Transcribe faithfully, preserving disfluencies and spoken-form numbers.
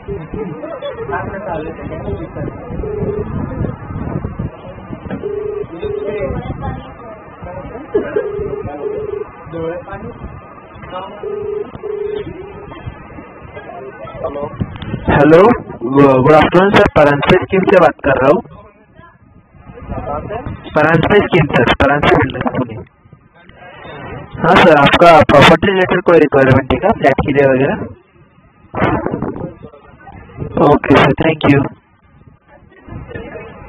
Hello, good afternoon sir, Paranjape scheme से बात कर रहा हूँ। Paranjape scheme sir, Paranjape builders Pune. हाँ सर, आपका प्रॉपर्टी रिलेटेड कोई रिक्वायरमेंट है क्या, फ्लैट के लिए वगैरह? Okay sir, thank you.